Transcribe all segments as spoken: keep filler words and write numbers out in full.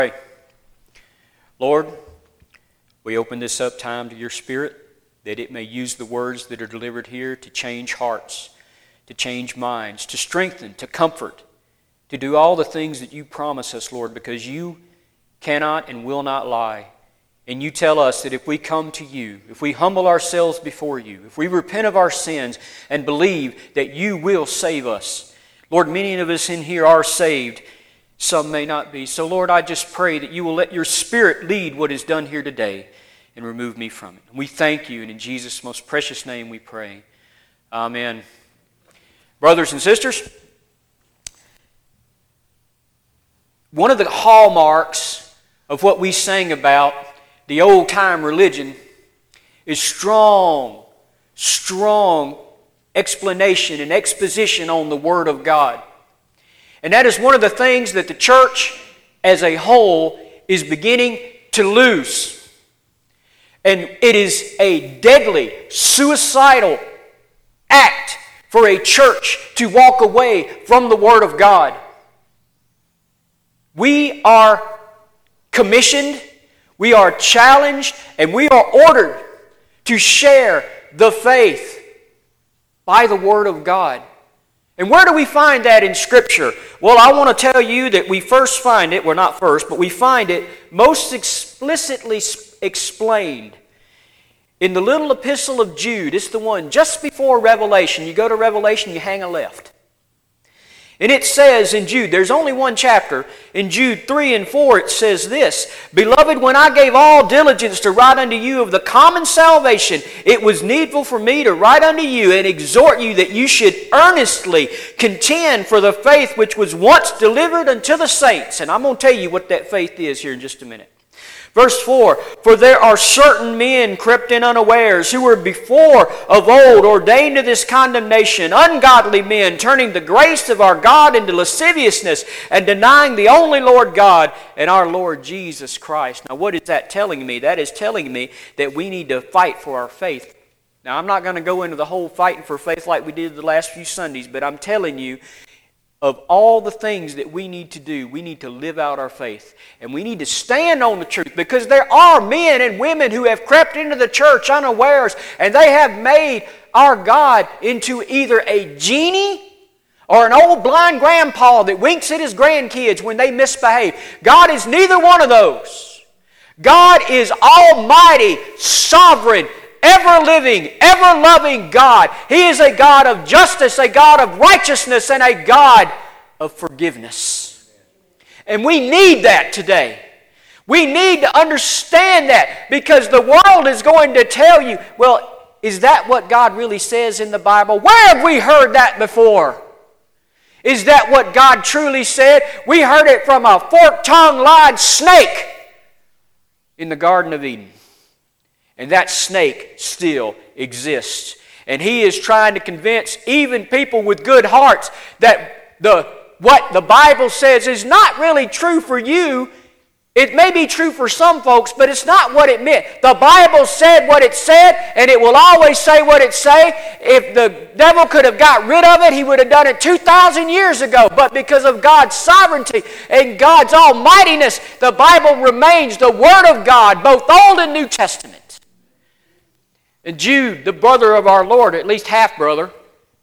Pray. Lord, we open this up time to your Spirit, that it may use the words that are delivered here to change hearts, to change minds, to strengthen, to comfort, to do all the things that you promise us, Lord, because you cannot and will not lie. And you tell us that if we come to you, if we humble ourselves before you, if we repent of our sins and believe that you will save us. Lord, many of us in here are saved. Some may not be. So, Lord, I just pray that you will let your Spirit lead what is done here today and remove me from it. We thank you, and in Jesus' most precious name we pray. Amen. Brothers and sisters, one of the hallmarks of what we sang about, the old-time religion, is strong, strong explanation and exposition on the Word of God. And that is one of the things that the church as a whole is beginning to lose. And it is a deadly, suicidal act for a church to walk away from the Word of God. We are commissioned, we are challenged, and we are ordered to share the faith by the Word of God. And where do we find that in Scripture? Well, I want to tell you that we first find it, well not first, but we find it most explicitly explained in the little epistle of Jude. It's the one just before Revelation. You go to Revelation, you hang a left. And it says in Jude, there's only one chapter, in Jude three and four it says this, Beloved, when I gave all diligence to write unto you of the common salvation, it was needful for me to write unto you and exhort you that you should earnestly contend for the faith which was once delivered unto the saints. And I'm going to tell you what that faith is here in just a minute. Verse four, For there are certain men crept in unawares, who were before of old ordained to this condemnation, ungodly men, turning the grace of our God into lasciviousness, and denying the only Lord God and our Lord Jesus Christ. Now what is that telling me? That is telling me that we need to fight for our faith. Now I'm not going to go into the whole fighting for faith like we did the last few Sundays, but I'm telling you, of all the things that we need to do, we need to live out our faith. And we need to stand on the truth, because there are men and women who have crept into the church unawares, and they have made our God into either a genie or an old blind grandpa that winks at his grandkids when they misbehave. God is neither one of those. God is almighty, sovereign, ever-living, ever-loving God. He is a God of justice, a God of righteousness, and a God of forgiveness. And we need that today. We need to understand that, because the world is going to tell you, well, is that what God really says in the Bible? Where have we heard that before? Is that what God truly said? We heard it from a fork-tongued snake in the Garden of Eden. And that snake still exists. And he is trying to convince even people with good hearts that the what the Bible says is not really true for you. It may be true for some folks, but it's not what it meant. The Bible said what it said, and it will always say what it say. If the devil could have got rid of it, he would have done it two thousand years ago. But because of God's sovereignty and God's almightiness, the Bible remains the Word of God, both Old and New Testament. And Jude, the brother of our Lord, at least half-brother,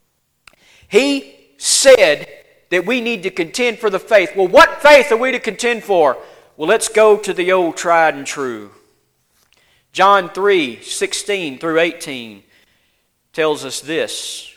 he said that we need to contend for the faith. Well, what faith are we to contend for? Well, let's go to the old tried and true. John three, sixteen through eighteen tells us this.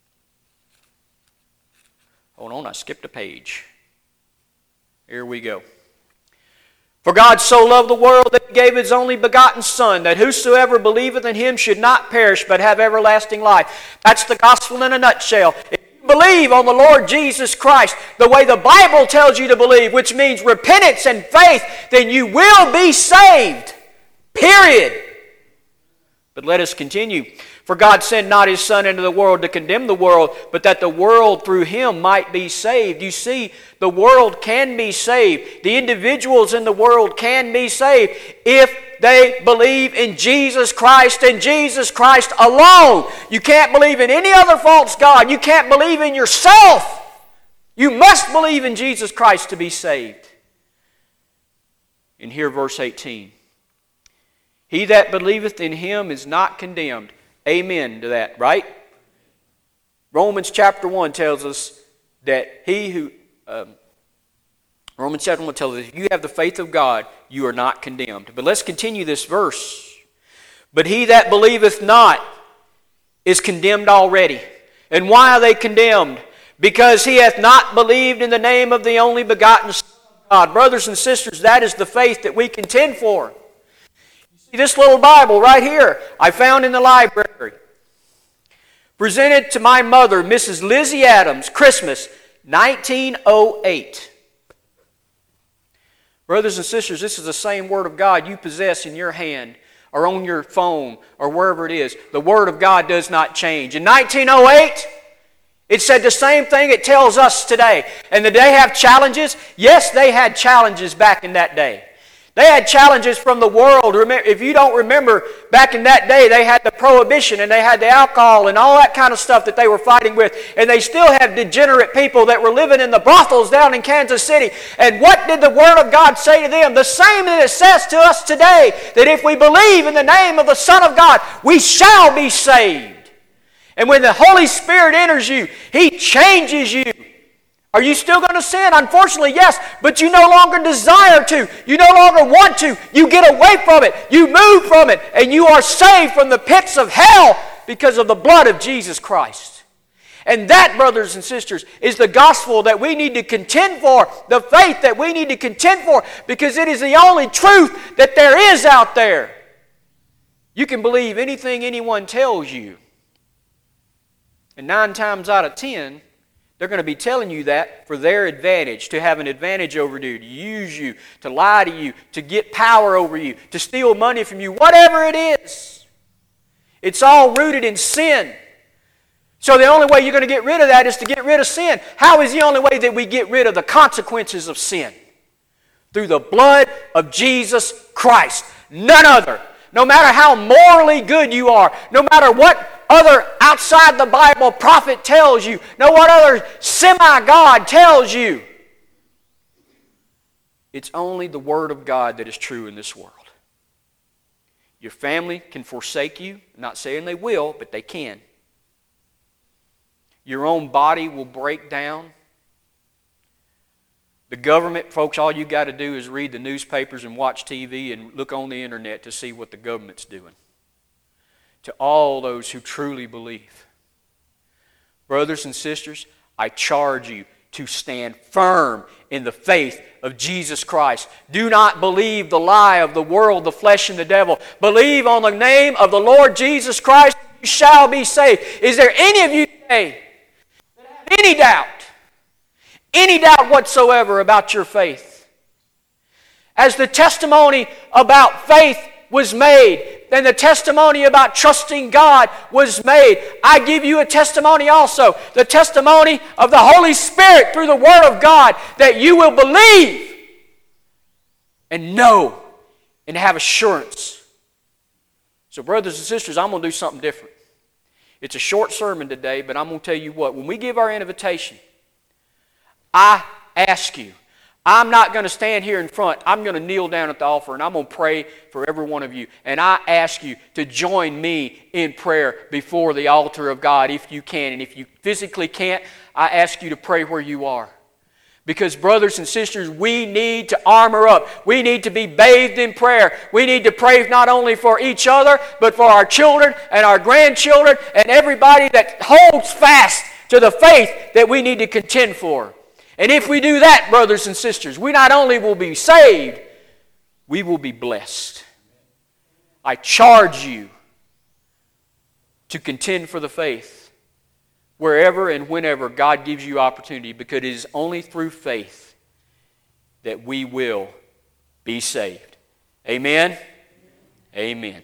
Hold on, I skipped a page. Here we go. For God so loved the world that He gave His only begotten Son, that whosoever believeth in Him should not perish but have everlasting life. That's the gospel in a nutshell. If you believe on the Lord Jesus Christ the way the Bible tells you to believe, which means repentance and faith, then you will be saved. Period. But let us continue. For God sent not His Son into the world to condemn the world, but that the world through Him might be saved. You see, the world can be saved. The individuals in the world can be saved if they believe in Jesus Christ and Jesus Christ alone. You can't believe in any other false god. You can't believe in yourself. You must believe in Jesus Christ to be saved. And hear verse eighteen. He that believeth in him is not condemned. Amen to that, right? Romans chapter one tells us that he who... Um, Romans chapter one tells us, if you have the faith of God, you are not condemned. But let's continue this verse. But he that believeth not is condemned already. And why are they condemned? Because he hath not believed in the name of the only begotten Son of God. Brothers and sisters, that is the faith that we contend for. You see, this little Bible right here, I found in the library. Presented to my mother, Missus Lizzie Adams, Christmas, nineteen oh eight. Brothers and sisters, this is the same Word of God you possess in your hand or on your phone or wherever it is. The Word of God does not change. In nineteen oh eight, it said the same thing it tells us today. And did they have challenges? Yes, they had challenges back in that day. They had challenges from the world. If you don't remember, back in that day, they had the prohibition and they had the alcohol and all that kind of stuff that they were fighting with. And they still have degenerate people that were living in the brothels down in Kansas City. And what did the Word of God say to them? The same that it says to us today, that if we believe in the name of the Son of God, we shall be saved. And when the Holy Spirit enters you, He changes you. Are you still going to sin? Unfortunately, yes, but you no longer desire to. You no longer want to. You get away from it. You move from it. And you are saved from the pits of hell because of the blood of Jesus Christ. And that, brothers and sisters, is the gospel that we need to contend for, the faith that we need to contend for, because it is the only truth that there is out there. You can believe anything anyone tells you. And nine times out of ten, they're going to be telling you that for their advantage, to have an advantage over you, to use you, to lie to you, to get power over you, to steal money from you, whatever it is. It's all rooted in sin. So the only way you're going to get rid of that is to get rid of sin. How is the only way that we get rid of the consequences of sin? Through the blood of Jesus Christ. None other. No matter how morally good you are, no matter what other outside the Bible prophet tells you, no what other semi-God tells you, it's only the Word of God that is true in this world. Your family can forsake you. I'm not saying they will, but they can. Your own body will break down. The government, folks, all you got to do is read the newspapers and watch T V and look on the internet to see what the government's doing. To all those who truly believe. Brothers and sisters, I charge you to stand firm in the faith of Jesus Christ. Do not believe the lie of the world, the flesh, and the devil. Believe on the name of the Lord Jesus Christ, you shall be saved. Is there any of you today that have any doubt? Any doubt whatsoever about your faith? As the testimony about faith was made, and the testimony about trusting God was made, I give you a testimony also. The testimony of the Holy Spirit through the Word of God, that you will believe and know and have assurance. So brothers and sisters, I'm going to do something different. It's a short sermon today, but I'm going to tell you what. When we give our invitation, I ask you, I'm not going to stand here in front. I'm going to kneel down at the altar and I'm going to pray for every one of you. And I ask you to join me in prayer before the altar of God if you can. And if you physically can't, I ask you to pray where you are. Because brothers and sisters, we need to armor up. We need to be bathed in prayer. We need to pray not only for each other, but for our children and our grandchildren and everybody that holds fast to the faith that we need to contend for. And if we do that, brothers and sisters, we not only will be saved, we will be blessed. I charge you to contend for the faith wherever and whenever God gives you opportunity, because it is only through faith that we will be saved. Amen? Amen.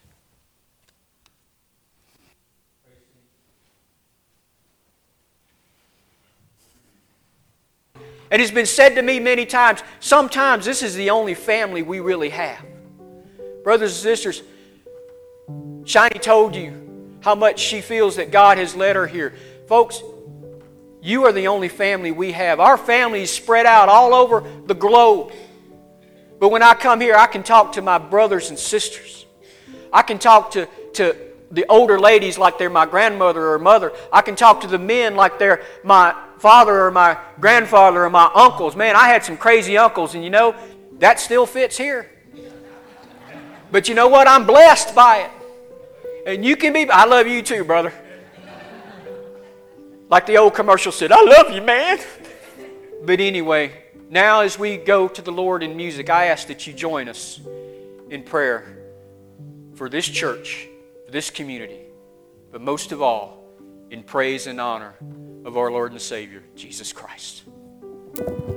And it's been said to me many times, sometimes this is the only family we really have. Brothers and sisters, Shiny told you how much she feels that God has led her here. Folks, you are the only family we have. Our family is spread out all over the globe. But when I come here, I can talk to my brothers and sisters. I can talk to, to the older ladies like they're my grandmother or mother. I can talk to the men like they're my father or my grandfather or my uncles. Man, I had some crazy uncles, and you know, that still fits here. But you know what? I'm blessed by it. And you can be, I love you too, brother. Like the old commercial said, I love you, man. But anyway, now as we go to the Lord in music, I ask that you join us in prayer for this church, for this community, but most of all, in praise and honor of our Lord and Savior, Jesus Christ.